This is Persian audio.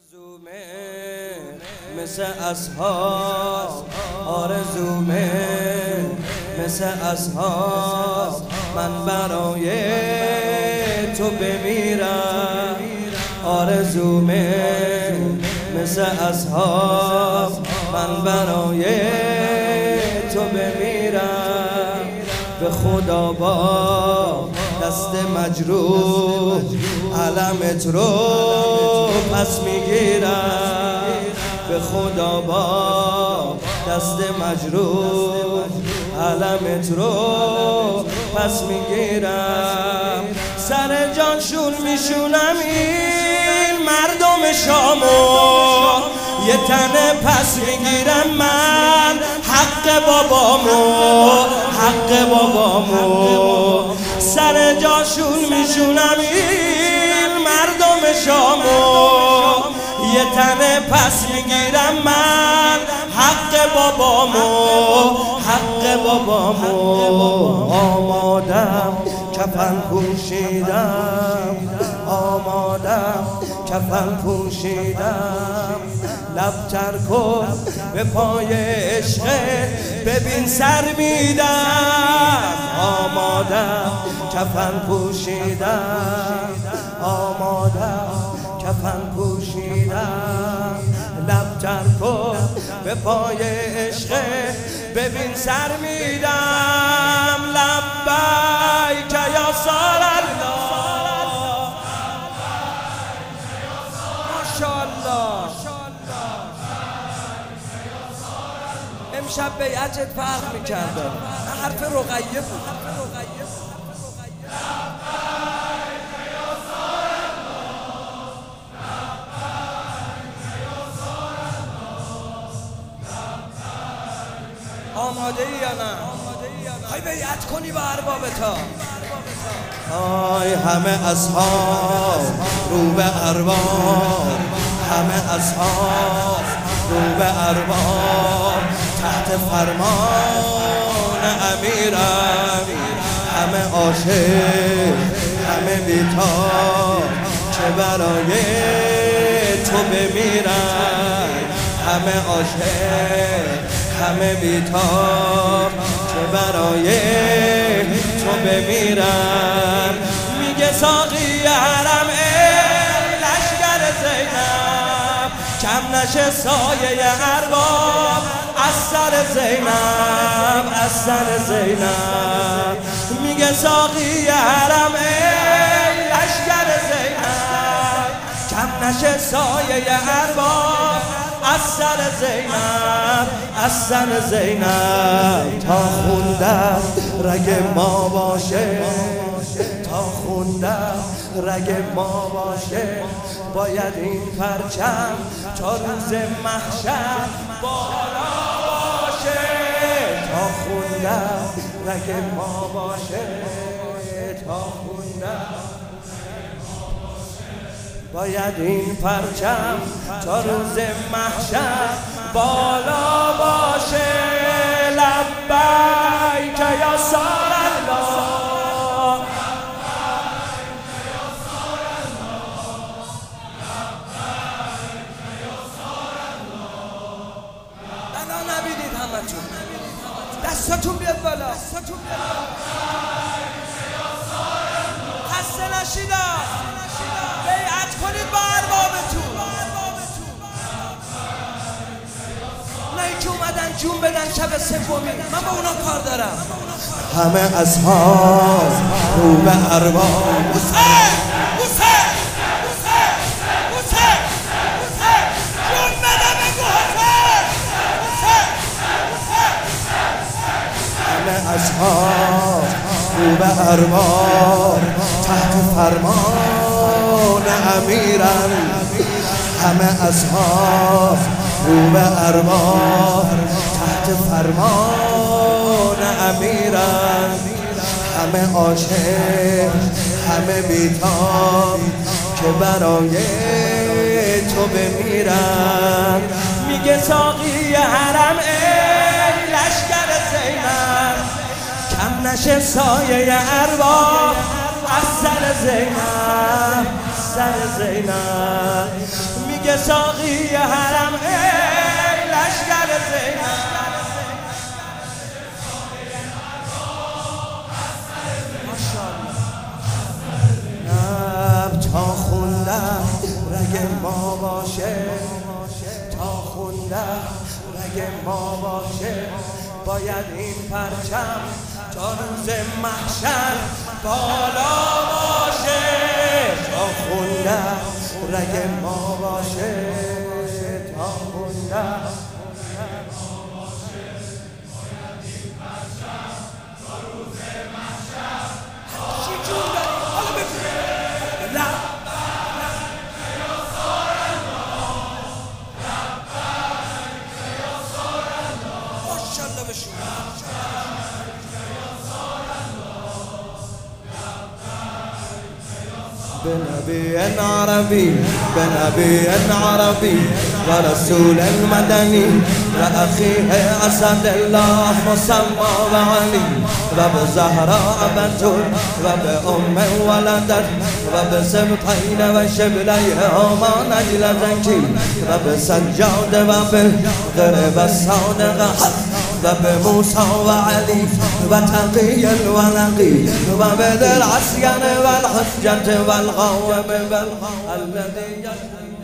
آرزومه مثل اصحاب، آرزومه مثل اصحاب، من برای تو بمیرم. آرزومه مثل اصحاب، من برای تو بمیرم. به خدا با دست مجروح علمت رو پس میگیرم. به خدا با دست مجروح علمت رو پس میگیرم. سر جانشون میشونم این مردم شامو، یه تنه پس میگیرم من حق بابامو، حق بابامو. سر جاشون میشونم این مردم شامو، یه تنه پس میگیرم من حق بابامو، حق بابامو. آمادم کفن پوشیدم، آمادم کفن پوشیدم. لب تر کن به پای عشقت، ببین سر میدم. آمادم کفن پوشیدم، آمادم کفن پوشیدم. لب تر کن به پای عشقت، ببین سر میدم. لبیک یا سال الله، ماشاءالله. امشب بیعتت فرق میکرده، حرف رقیه بود. آماده ای یا نه؟ های بیعت کنی با اربابتا. آی همه اصحاب رو به ارباب، همه اصحاب رو به ارباب، تحت فرمان امیرم. همه عاشق همه بیتاب، چه برای تو بمیرم. همه عاشق همه بیتاب، چه برای تو بمیرم. میگه ساقی حرم ای لشکر زینب، کم نشه سایه ارباب از سر زینب، از سر زینب. میگه ساقی حرم ای لشکر زینب، کم نشه سایه ارباب از سر زینب، از سر زینب. تا خوندم رگ ما باشه، تا خوندم رگ ما باشه، باید این پرچم تا روز محشر بالا باشه. تا خوندم رگ ما باشه، تا خوندم باید این پرچم تا روز محشر بالا باشه. لبیک یا سال الله، بلا نبینید همتون، دستاتون بیاد بالا، خسته نشیدم. بیعت کنید با اربابتون. اونایی که اومدن جون بدن شب سومی، من با اونا کار دارم. همه اصحاب رو به ارباب. حسین حسین حسین حسین حسین، جون بده بگو حسین حسین حسین. همه اصحاب رو به ارباب، تحت فرمان امیرم. همه اصحاب رو به ارباب، تحت فرمان امیرم. همه عاشق همه بیتاب، که برای تو بمیرم. میگه ساقی حرم ای لشکر زینب، کم نشه سایه ارباب از سر زینب، سر زینب. میگه یه ساقی حرم ای لشکر زینب تا خوندم رگ ما باشه تا خوندم رگ ما باشه باید این پرچم تا روز محشر بالا باشه تا خوندم رگ ما باشه تا خوندم باید این پرچم تا روز محشر چی جون داری؟ حالا بگو لا بنبي عربي بنبي عربي ورسول مدني وأخيه أسد الله مسمى وعلي وبزهراء بتول وبأم ولدت وبسبطين وشبليهما نجل زكي وبسجاد وبغرب الصادق وبموسى وعلي وتقي الولقي وبذي العصيان والحجة والغوم الذي